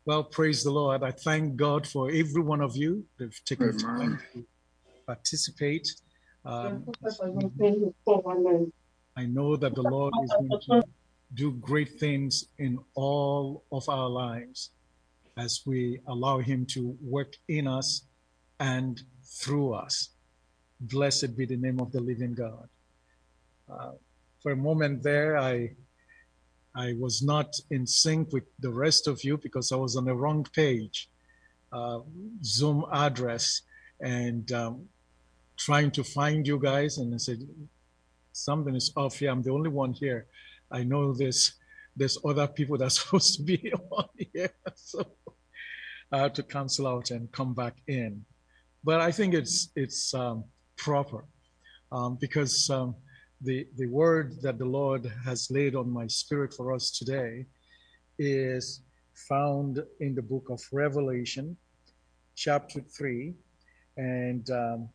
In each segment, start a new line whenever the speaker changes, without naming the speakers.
Well, praise the Lord. I thank God for every one of you that have taken time to participate. I know that the Lord is going to do great things in all of our lives as we allow Him to work in us and through us. Blessed be the name of the living God. For a moment there, I was not in sync with the rest of you because I was on the wrong page, Zoom address, and trying to find you guys. And I said, something is off here. I'm the only one here. I know there's other people that's supposed to be on here. So I had to cancel out and come back in. But I think it's proper because the word that the Lord has laid on my spirit for us today is found in the book of Revelation, chapter 3, and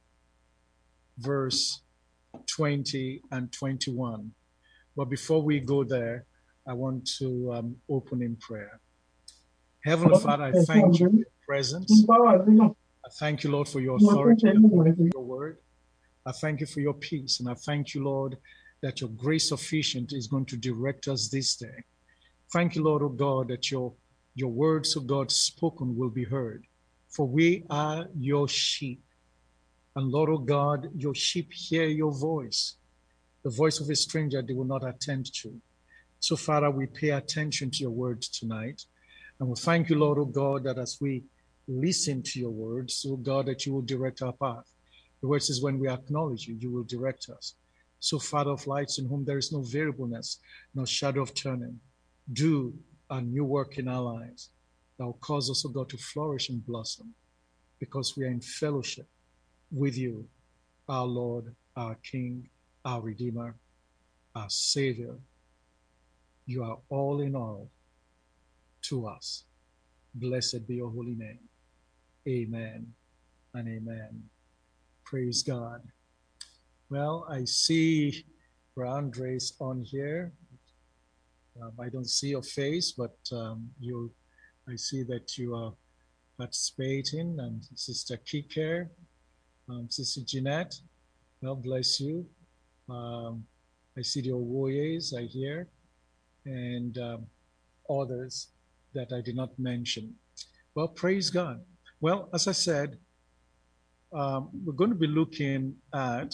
verse 20 and 21. But before we go there, I want to open in prayer. Heavenly Father, I thank you for your presence. I thank you, Lord, for your authority. I thank you for your word. I thank you for your peace. And I thank you, Lord, that your grace sufficient is going to direct us this day. Thank you, Lord, oh God, that your words, oh God, spoken will be heard. For we are your sheep. And Lord, oh God, your sheep hear your voice. The voice of a stranger they will not attend to. So, Father, we pay attention to your words tonight. And we thank you, Lord, oh God, that as we listen to your words, oh God, that you will direct our path. The word says, when we acknowledge you, you will direct us. So, Father of lights, in whom there is no variableness, no shadow of turning, do a new work in our lives that will cause us, oh God, to flourish and blossom because we are in fellowship with you, our Lord, our King, our Redeemer, our Savior. You are all in all to us. Blessed be your holy name. Amen and amen. Praise God. Well, I see Andres on here. I don't see your face, but I see that you are participating. And Sister Kike, Sister Jeanette, God bless you. I see the Owoyes, I hear, and others that I did not mention. Well, praise God. Well, as I said, we're going to be looking at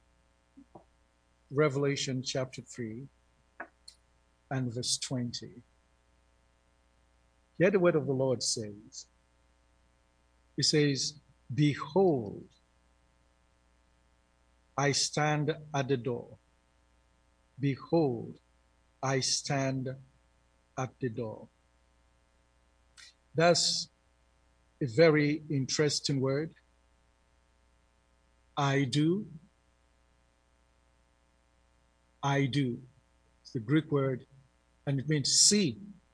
Revelation chapter 3 and verse 20. Here the word of the Lord says, He says, behold, I stand at the door. Behold, I stand at the door. That's a very interesting word. I do. It's the Greek word, and it means see.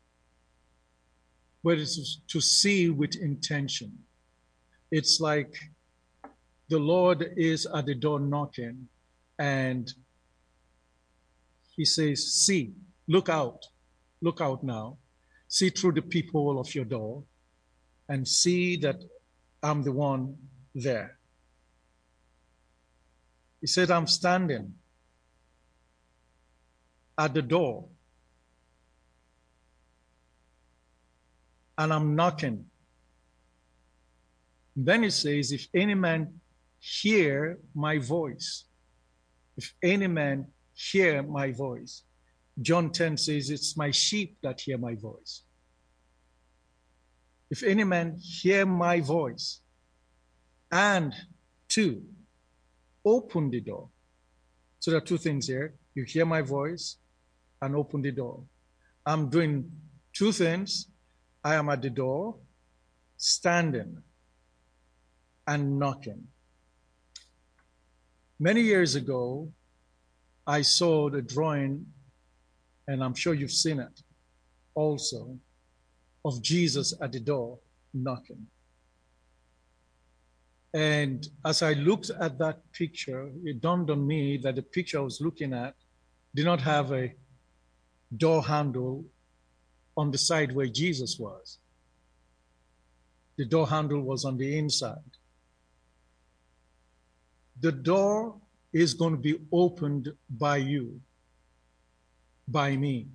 But it's to see with intention. It's like the Lord is at the door knocking, and He says, see, look out now. See through the peephole of your door and see that I'm the one there. He said, I'm standing at the door and I'm knocking. Then he says, if any man hear my voice, if any man hear my voice. John 10 says, it's my sheep that hear my voice. If any man hear my voice and two, open the door. So there are two things here. You hear my voice and open the door. I'm doing two things. I am at the door, standing and knocking. Many years ago, I saw the drawing, and I'm sure you've seen it also, of Jesus at the door knocking. And as I looked at that picture, it dawned on me that the picture I was looking at did not have a door handle on the side where Jesus was. The door handle was on the inside. The door is going to be opened by you, by me.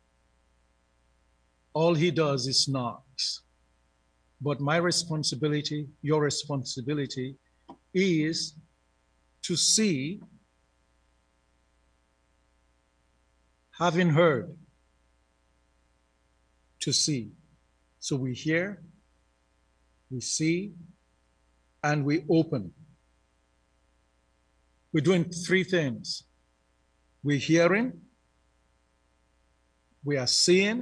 All he does is knocks. But my responsibility, your responsibility, is to see, having heard, to see. So we hear, we see, and we open. We're doing three things. We're hearing, we are seeing,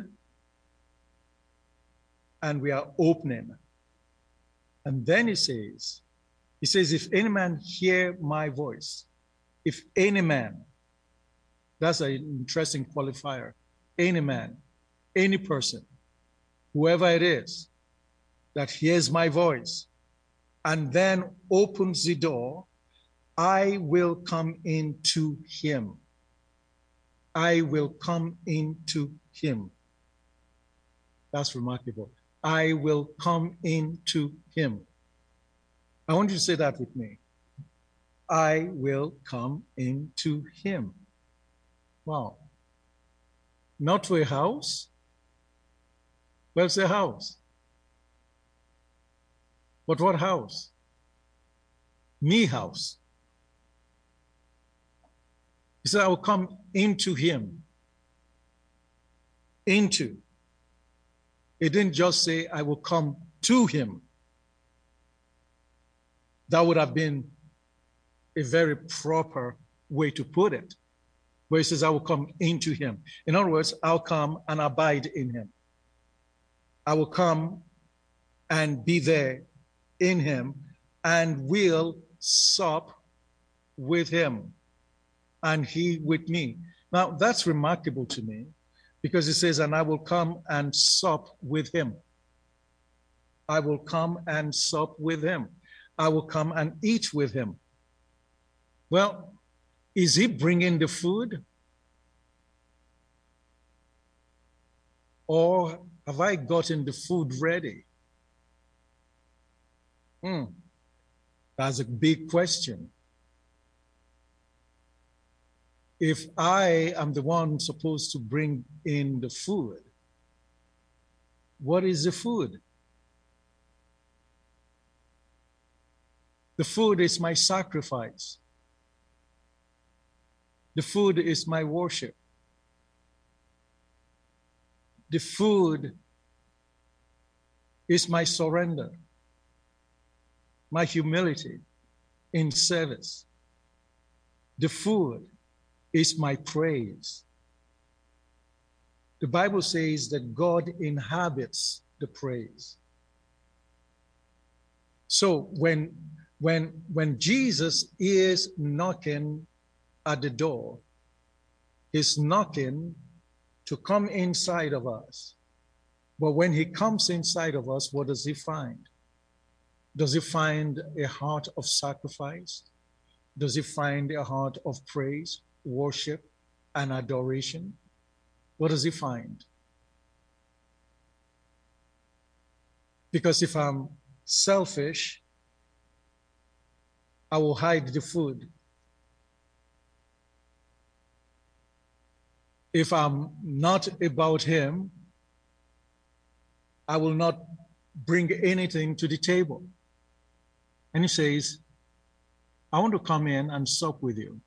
and we are opening. And then he says, if any man hear my voice, if any man, that's an interesting qualifier, any man, any person, whoever it is that hears my voice and then opens the door, I will come into him. I will come into him. That's remarkable. I will come into him. I want you to say that with me. I will come into him. Wow. Not to a house. Well, it's a house. But what house? Me house. He said, I will come into him. Into. It didn't just say, I will come to him. That would have been a very proper way to put it. Where he says, I will come into him. In other words, I'll come and abide in him. I will come and be there in him and will sup with him and he with me. Now, that's remarkable to me because it says, and I will come and sup with him. I will come and sup with him. I will come and eat with him. Well, is he bringing the food? Or have I gotten the food ready? That's a big question. If I am the one supposed to bring in the food, what is the food? The food is my sacrifice. The food is my worship. The food is my surrender, my humility in service. The food is my praise. The Bible says that God inhabits the praise. So when Jesus is knocking at the door, he's knocking to come inside of us. But when he comes inside of us, what does he find? Does he find a heart of sacrifice? Does he find a heart of praise, worship, and adoration? What does he find? Because if I'm selfish, I will hide the food. If I'm not about him, I will not bring anything to the table. And he says, I want to come in and sup with you.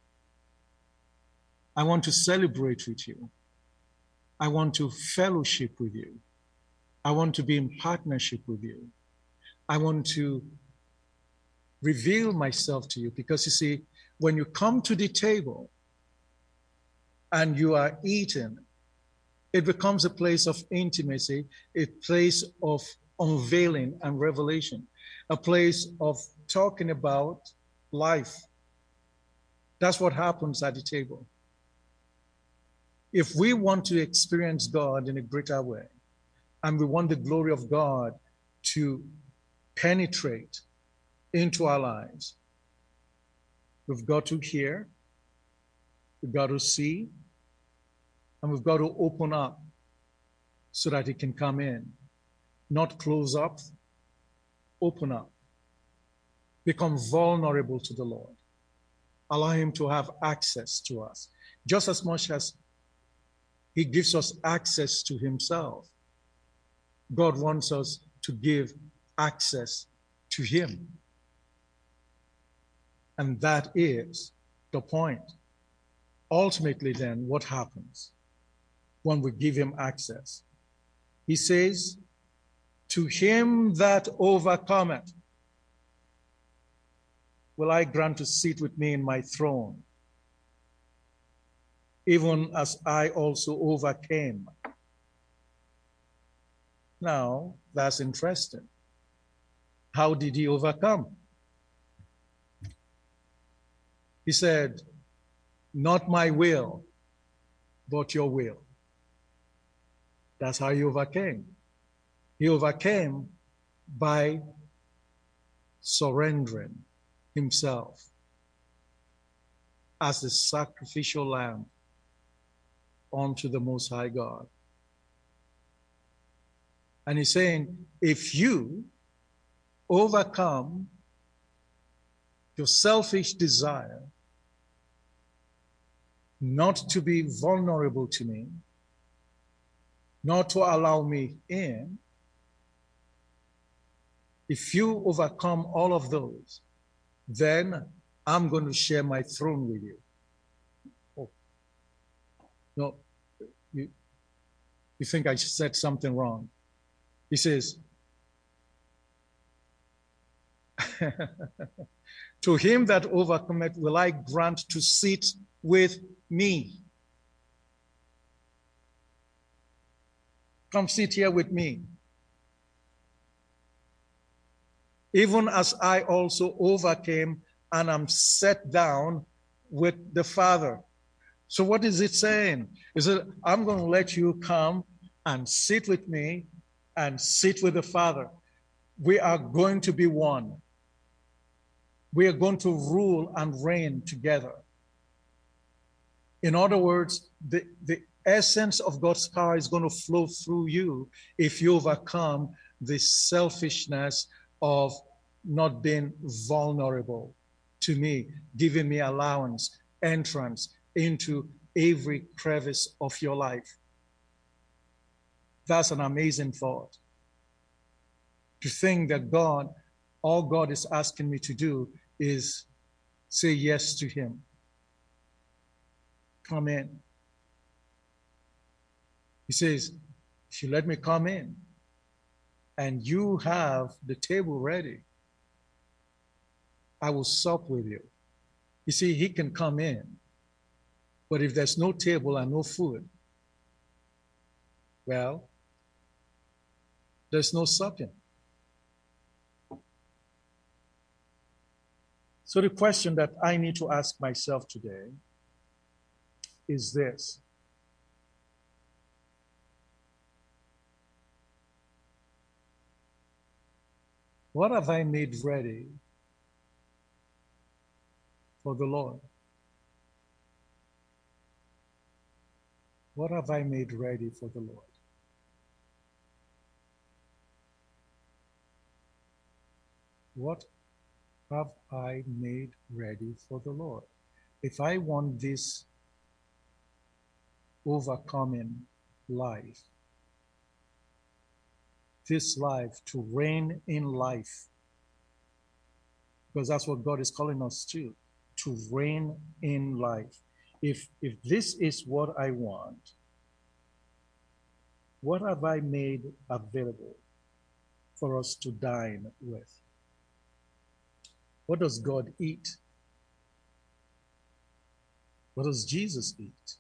I want to celebrate with you. I want to fellowship with you. I want to be in partnership with you. I want to reveal myself to you because you see, when you come to the table and you are eating, it becomes a place of intimacy, a place of unveiling and revelation, a place of talking about life. That's what happens at the table. If we want to experience God in a greater way, and we want the glory of God to penetrate into our lives, we've got to hear, we've got to see, and we've got to open up so that it can come in, not close up, open up, become vulnerable to the Lord, allow him to have access to us, just as much as he gives us access to himself. God wants us to give access to him. And that is the point. Ultimately, then, what happens when we give him access? He says, to him that overcometh, will I grant to sit with me in my throne, even as I also overcame. Now, that's interesting. How did he overcome? He said, not my will, but your will. That's how he overcame. He overcame by surrendering himself as the sacrificial lamb unto the Most High God. And he's saying, if you overcome your selfish desire not to be vulnerable to me, not to allow me in, if you overcome all of those, then I'm going to share my throne with you. Oh, no, you think I said something wrong. He says, to him that overcometh will I grant to sit with me. Come sit here with me. Even as I also overcame and am set down with the Father. So what is it saying? Is it, I'm going to let you come and sit with me and sit with the Father. We are going to be one. We are going to rule and reign together. In other words, the essence of God's power is going to flow through you if you overcome the selfishness of not being vulnerable to me, giving me allowance, entrance into every crevice of your life. That's an amazing thought. To think that God, all God is asking me to do is say yes to him. Come in. He says, if you let me come in and you have the table ready, I will sup with you. You see, he can come in, but if there's no table and no food, well, there's no supping. So the question that I need to ask myself today is this. What have I made ready for the Lord? What have I made ready for the Lord? What have I made ready for the Lord? If I want this overcoming life, this life to reign in life, because that's what God is calling us to reign in life. If this is what I want, what have I made available for us to dine with? What does God eat? What does Jesus eat?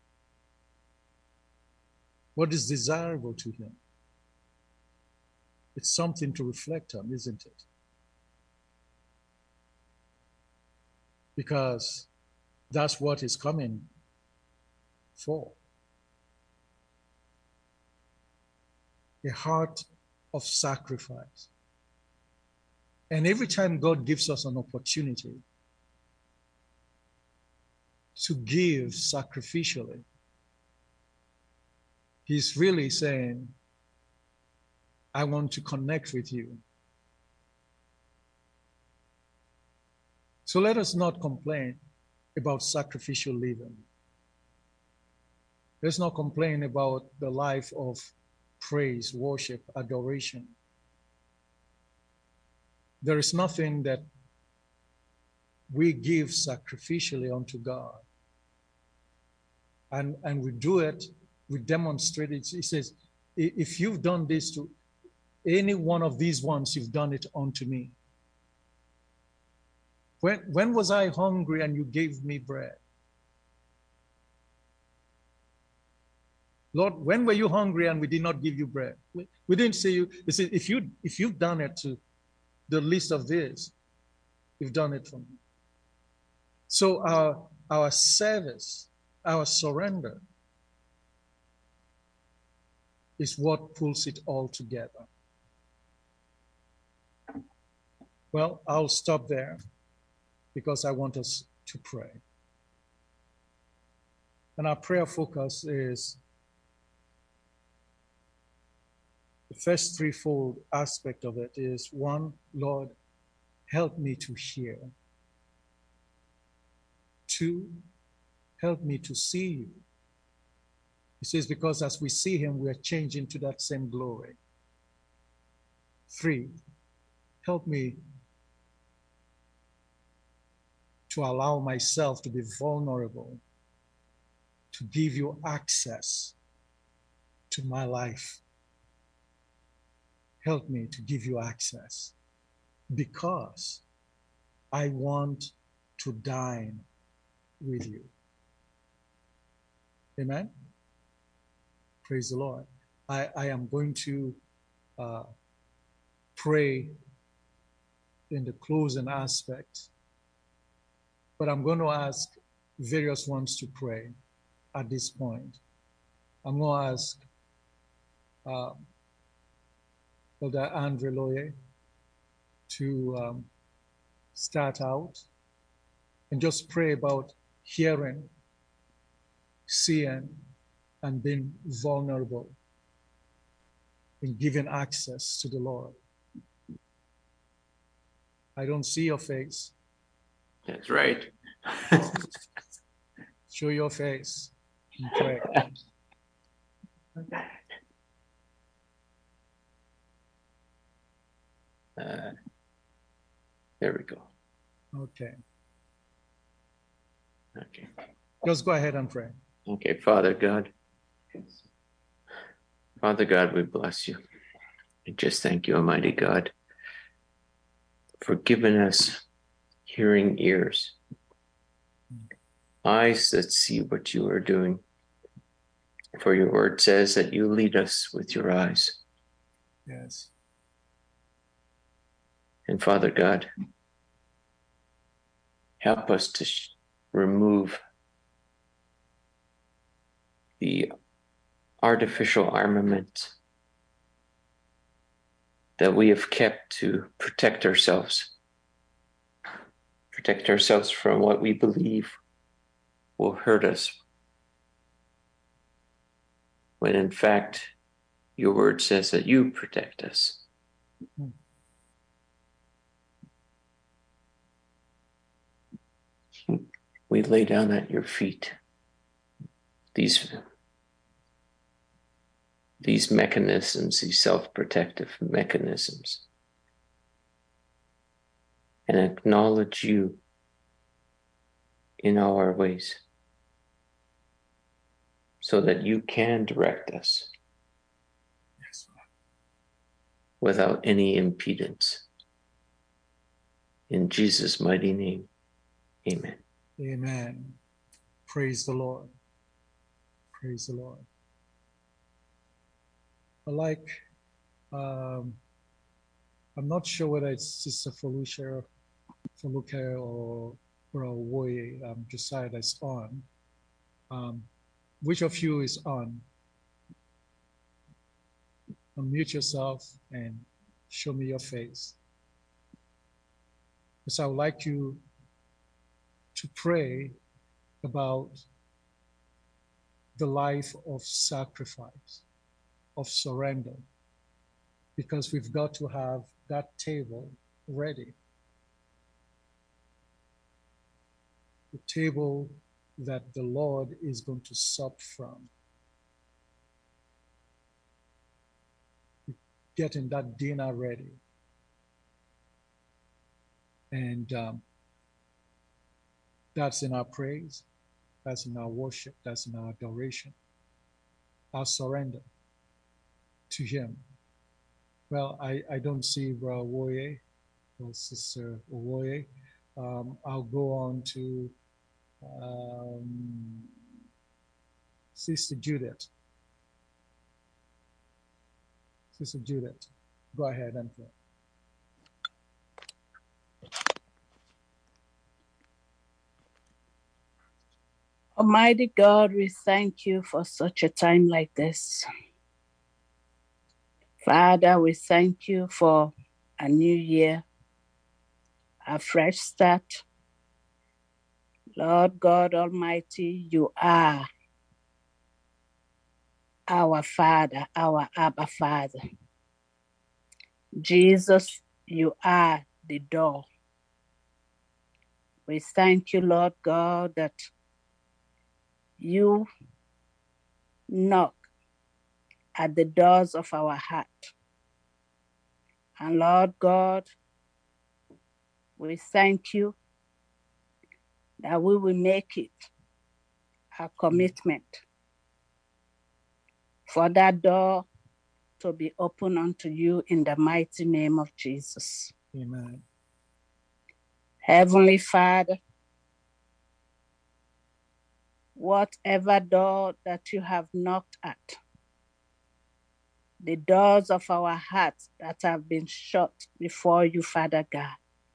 What is desirable to him? It's something to reflect on, isn't it? Because that's what is coming for. A heart of sacrifice. And every time God gives us an opportunity to give sacrificially, he's really saying, I want to connect with you. So let us not complain about sacrificial living. Let's not complain about the life of praise, worship, adoration. There is nothing that we give sacrificially unto God. And we do it, we demonstrate it. He says, if you've done this to any one of these ones, you've done it unto me. When was I hungry and you gave me bread? Lord, when were you hungry and we did not give you bread? We didn't say you. He said, if you've done it to the least of this, you've done it for me. So our service, our surrender is what pulls it all together. Well, I'll stop there because I want us to pray. And our prayer focus is the first threefold aspect of it is, one, Lord, help me to hear. Two, help me to see you. He says, because as we see him, we are changing to that same glory. Three, help me to allow myself to be vulnerable, to give you access to my life. Help me to give you access because I want to dine with you. Amen? Praise the Lord. I am going to pray in the closing aspect, but I'm going to ask various ones to pray at this point. I'm going to ask Elder Andre Loye to start out and just pray about hearing, seeing, and being vulnerable in giving access to the Lord. I don't see your face.
That's right.
Show your face and pray.
There we go.
Okay.
Okay.
Just go ahead and pray.
Okay, Father God. Father God, we bless you. And just thank you, Almighty God, for giving us hearing ears, eyes that see what you are doing. For your word says that you lead us with your eyes.
Yes.
And Father God, help us to remove the artificial armament that we have kept to protect ourselves from what we believe will hurt us, when in fact your word says that you protect us. We lay down at your feet these mechanisms, these self-protective mechanisms, and acknowledge you in all our ways so that you can direct us without any impedance. In Jesus' mighty name, amen.
Amen. Praise the Lord. Praise the Lord. I'm not sure whether it's Sister Feluca or Woye Josiah that's on. Which of you is on? Unmute yourself and show me your face. Because I would like you to pray about the life of sacrifice, of surrender, because we've got to have that table ready. the table that the Lord is going to sup from. Getting that dinner ready. And that's in our praise, that's in our worship, that's in our adoration, our surrender to Him. Well, I don't see Woye or Sister Owoye. I'll go on to Sister Judith. Sister Judith, go ahead and pray.
Almighty God, we thank you for such a time like this. Father, we thank you for a new year, a fresh start. Lord God Almighty, you are our Father, our Abba Father. Jesus, you are the door. We thank you, Lord God, that you knock at the doors of our heart. And Lord God, we thank you that we will make it a commitment for that door to be open unto you in the mighty name of Jesus.
Amen.
Heavenly Father, whatever door that you have knocked at, the doors of our hearts that have been shut before you, Father God,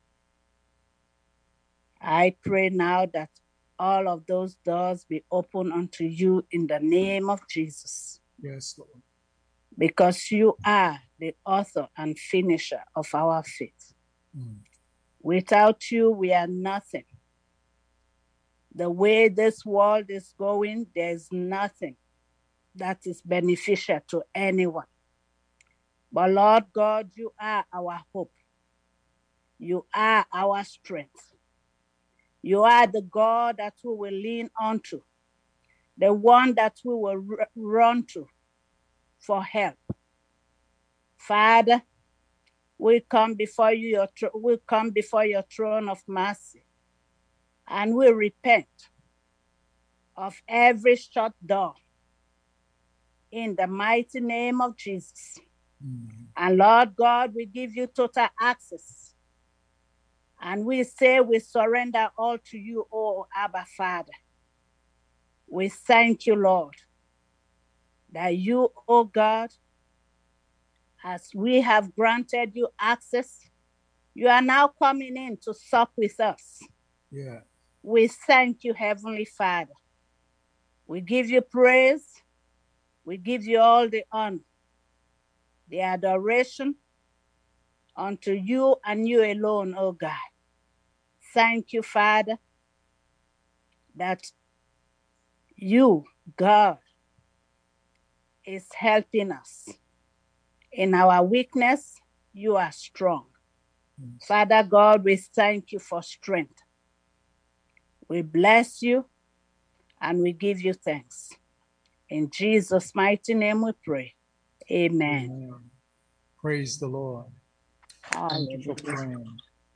I pray now that all of those doors be open unto you in the name of Jesus.
Yes, Lord.
Because you are the author and finisher of our faith. Without you, we are nothing. The way this world is going, there's nothing that is beneficial to anyone. But Lord God, you are our hope. You are our strength. You are the God that we will lean onto, the one that we will run to for help. Father, we come before you, we come before your throne of mercy, and we repent of every shut door in the mighty name of Jesus. And Lord God, we give you total access. And we say we surrender all to you, O Abba Father. We thank you, Lord, that you, O God, as we have granted you access, you are now coming in to sup with us.
Yeah.
We thank you, Heavenly Father. We give you praise. We give you all the honor, the adoration unto you and you alone, O God. Thank you, Father, that you, God, is helping us. In our weakness, you are strong. Yes. Father God, we thank you for strength. We bless you and we give you thanks. In Jesus' mighty name we pray. Amen.
Amen. Praise the Lord.
Hallelujah.
Thank you for praying.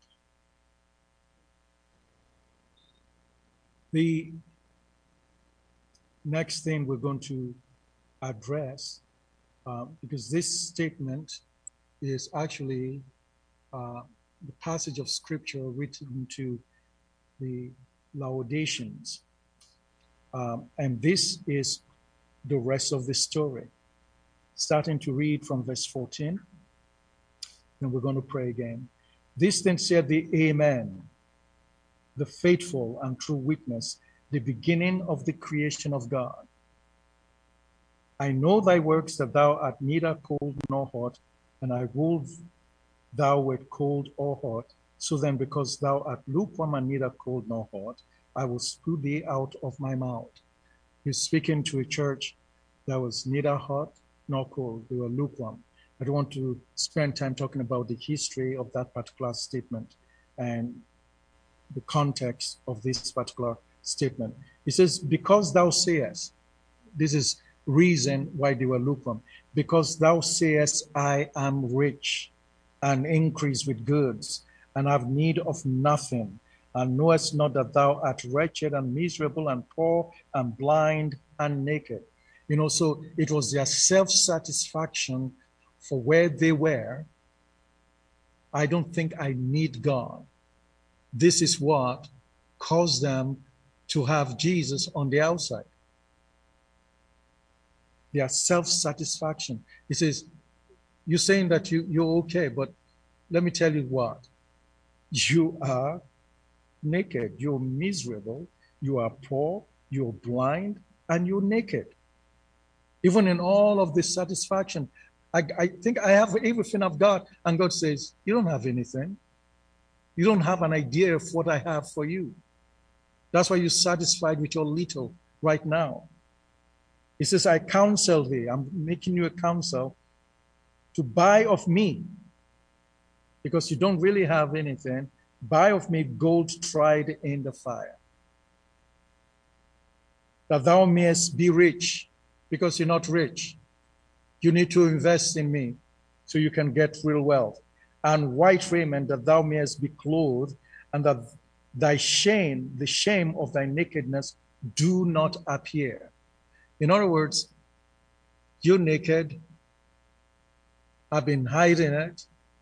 The next thing we're going to address, because this statement is actually the passage of scripture written to the Laodiceans. And this is the rest of the story. Starting to read from verse 14, and we're going to pray again. This then said the Amen, the faithful and true witness, the beginning of the creation of God. I know thy works, that thou art neither cold nor hot, and I would thou wert cold or hot. So then, because thou art lukewarm and neither cold nor hot, I will spew thee out of my mouth. He's speaking to a church that was neither hot nor cold. They were lukewarm. I don't want to spend time talking about the history of that particular statement. And the context of this particular statement. He says, because thou sayest, this is reason why they were lukewarm, because thou sayest, I am rich and increase with goods, and have need of nothing, and knowest not that thou art wretched and miserable and poor and blind and naked. You know, so it was their self-satisfaction for where they were. I don't think I need God. This is what caused them to have Jesus on the outside. Their self-satisfaction. He says, you're saying that you're okay, but let me tell you what. You are naked, you're miserable, you are poor, you're blind, and you're naked. Even in all of this satisfaction, I think I have everything I've got. And God says, you don't have anything. You don't have an idea of what I have for you. That's why you're satisfied with your little right now. He says, I counsel thee, I'm making you a counsel to buy of me, because you don't really have anything. Buy of me gold tried in the fire, that thou mayest be rich, because you're not rich. You need to invest in me so you can get real wealth. And white raiment, that thou mayest be clothed, and that thy shame, the shame of thy nakedness, do not appear. In other words, you're naked. I've been hiding it,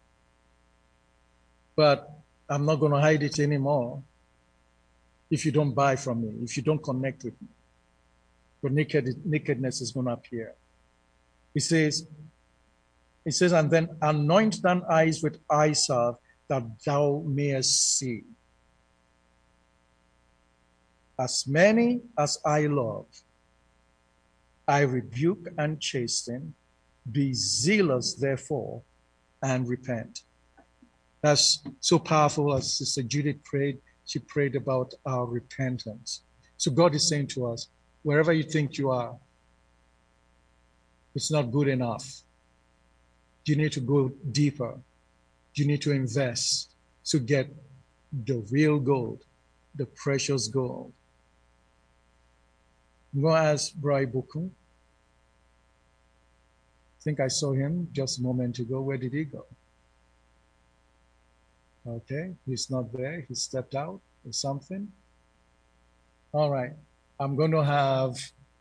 but I'm not going to hide it anymore if you don't buy from me, if you don't connect with me. But nakedness is going to appear. He says, and then anoint thine eyes with eye salve, that thou mayest see. As many as I love, I rebuke and chasten. Be zealous, therefore, and repent. That's so powerful. As Sister Judith prayed, she prayed about our repentance. So God is saying to us, wherever you think you are, it's not good enough. You need to go deeper. You need to invest to get the real gold, the precious gold. I'm going to ask Brai Buku. I think I saw him just a moment ago. Where did he go? Okay, he's not there. He stepped out or something. All right. I'm going to have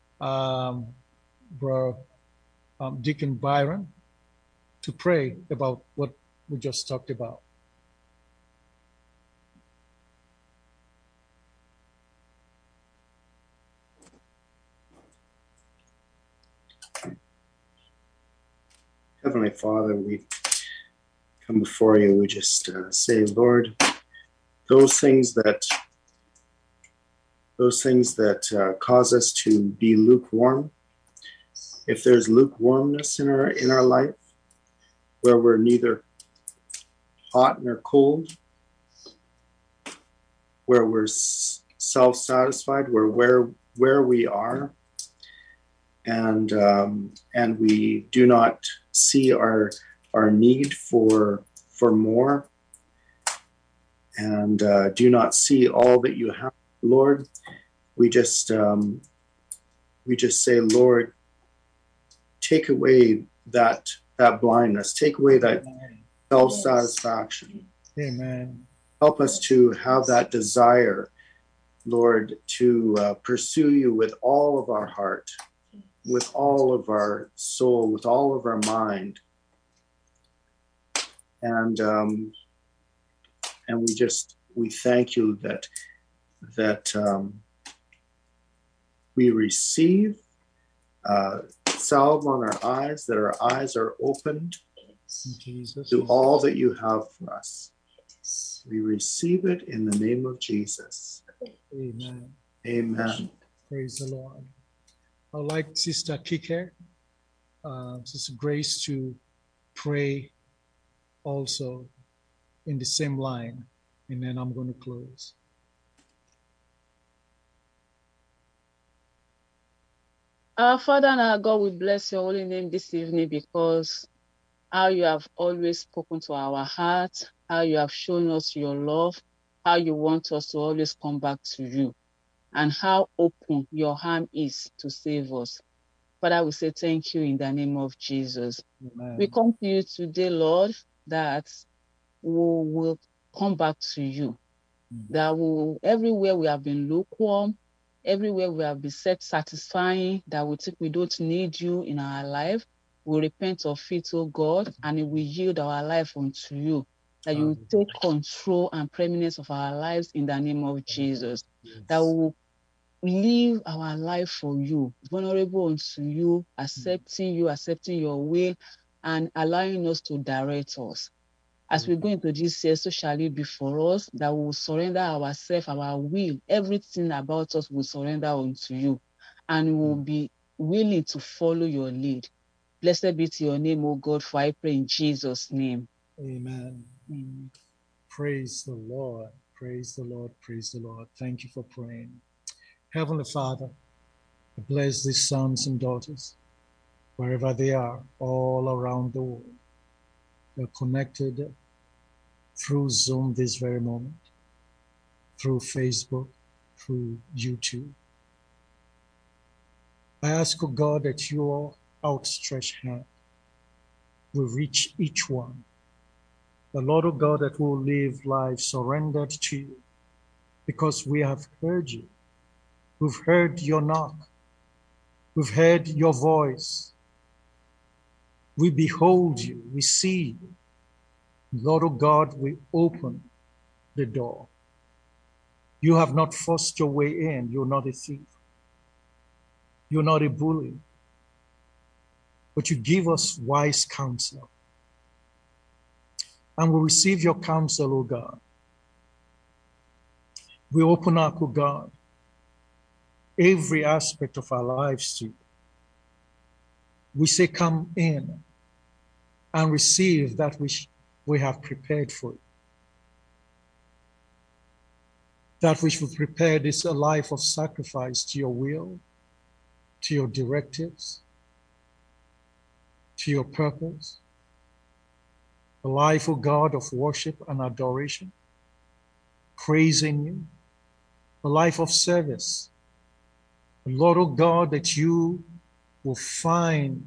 Deacon Byron to pray about what we just talked about.
Heavenly Father, we come before you. We just say, Lord, those things that cause us to be lukewarm. If there's lukewarmness in our life, where we're neither hot nor cold, where we're self-satisfied, where we are, and we do not see our need for more, and do not see all that you have, Lord. We just say, Lord, take away that blindness, take away that self-satisfaction.
Amen.
Help us to have that desire, Lord, to pursue you with all of our heart, with all of our soul, with all of our mind. And we thank you that we receive salve on our eyes, that our eyes are opened to all that you have for us. We receive it in the name of Jesus.
Amen.
Amen.
Praise the Lord. I'd like Sister Kike, Sister Grace to pray also in the same line, and then I'm going to close.
Our Father and our God, we bless your holy name this evening, because how you have always spoken to our hearts, how you have shown us your love, how you want us to always come back to you, and how open your arm is to save us. Father, we say thank you in the name of Jesus.
Amen.
We come to you today, Lord, that we will come back to you. That everywhere we have been lukewarm, everywhere we have been self-satisfying, that we think we don't need you in our life, we repent of it, oh God, and we yield our life unto you. That you take control and preeminence of our lives in the name of Jesus.
Yes.
That we will live our life for you, vulnerable unto you, accepting you, accepting your will, and allowing us to direct us. As we go into this year, so shall it be for us, that we will surrender ourselves, our will, everything about us will surrender unto you, and we will be willing to follow your lead. Blessed be to your name, O God, for I pray in Jesus' name.
Amen.
Amen.
Praise the Lord. Praise the Lord. Praise the Lord. Thank you for praying. Heavenly Father, bless these sons and daughters, wherever they are, all around the world. They're connected through Zoom this very moment, through Facebook, through YouTube. I ask, oh God, that your outstretched hand will reach each one. The Lord, oh God, that will live lives surrendered to you, because we have heard you. We've heard your knock. We've heard your voice. We behold you. We see you. Lord, oh God, we open the door. You have not forced your way in. You're not a thief. You're not a bully. But you give us wise counsel. And we receive your counsel, O God. We open up, O God, every aspect of our lives to you. We say, come in and receive that which we have prepared for you. That which we prepared is a life of sacrifice to your will, to your directives, to your purpose. A life, O God, of worship and adoration, praising you. A life of service. Lord, O God, that you will find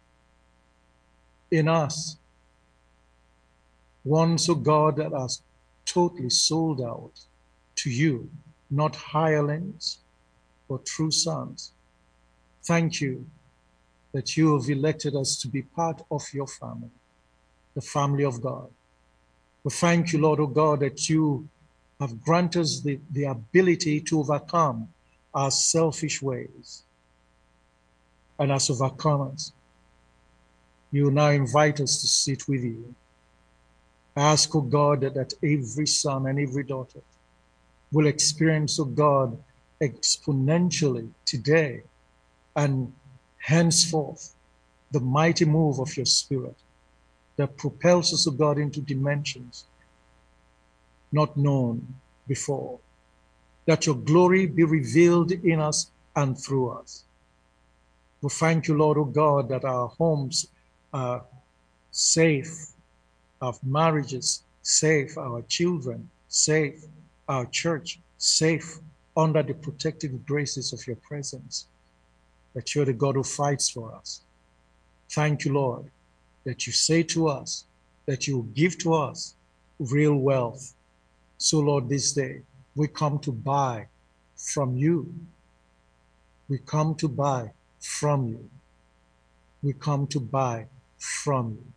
in us ones, O God, that are totally sold out to you, not hirelings, but true sons. Thank you that you have elected us to be part of your family, the family of God. We thank you, Lord, O God, that you have granted us the ability to overcome our selfish ways. And as overcomers, you now invite us to sit with you. I ask, O God, that every son and every daughter will experience, O God, exponentially today and henceforth the mighty move of your Spirit that propels us, O God, into dimensions not known before. That your glory be revealed in us and through us. We thank you, Lord, O God, that our homes are safe, our marriages safe, our children safe, our church safe under the protective graces of your presence, that you're the God who fights for us. Thank you, Lord, that you say to us that you give to us real wealth. So, Lord, this day we come to buy from you. We come to buy from you. We come to buy from you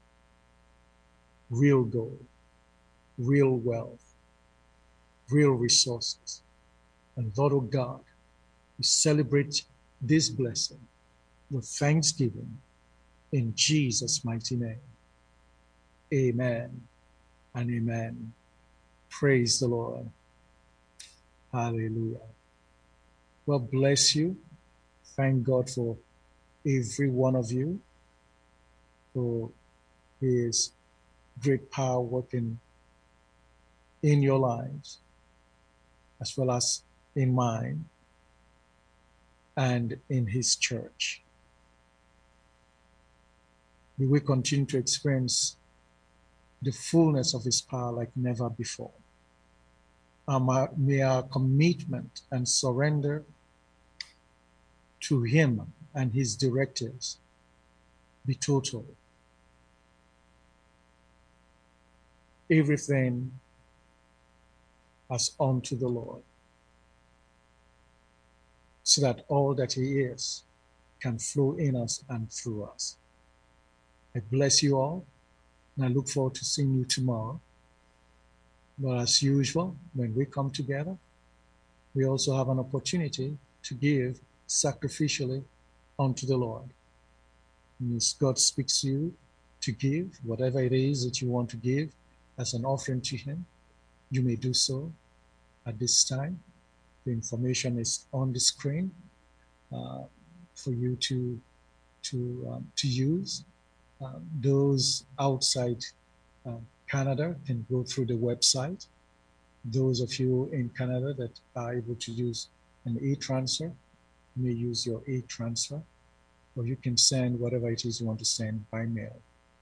real gold, real wealth, real resources. And Lord, oh God, we celebrate this blessing with thanksgiving in Jesus' mighty name. Amen and amen. Praise the Lord. Hallelujah. Well, bless you. Thank God for every one of you, for his great power working in your lives, as well as in mine and in his church. We will continue to experience the fullness of his power like never before. May our commitment and surrender to Him and His directives be total. Everything as unto the Lord, so that all that He is can flow in us and through us. I bless you all, and I look forward to seeing you tomorrow. But as usual, when we come together, we also have an opportunity to give sacrificially unto the Lord. And as God speaks to you to give, whatever it is that you want to give as an offering to Him, you may do so at this time. The information is on the screen for you to use. Those outside Canada can go through the website. Those of you in Canada that are able to use an e-transfer may use your e-transfer, or you can send whatever it is you want to send by mail.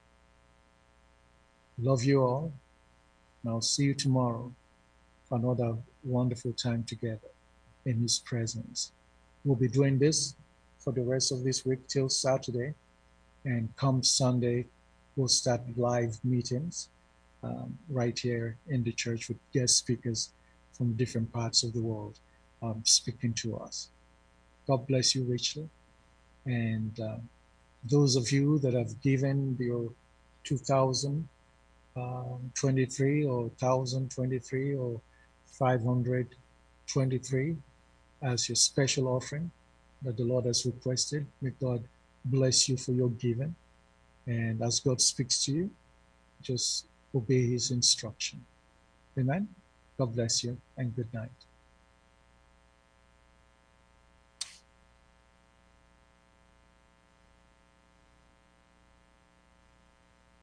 Love you all, and I'll see you tomorrow for another wonderful time together in His presence. We'll be doing this for the rest of this week till Saturday, and come Sunday, we'll start live meetings right here in the church with guest speakers from different parts of the world speaking to us. God bless you richly. And those of you that have given your 2023 or 1023 or 523 as your special offering that the Lord has requested, may God bless you for your giving. And as God speaks to you, just obey His instruction. Amen. God bless you and good night.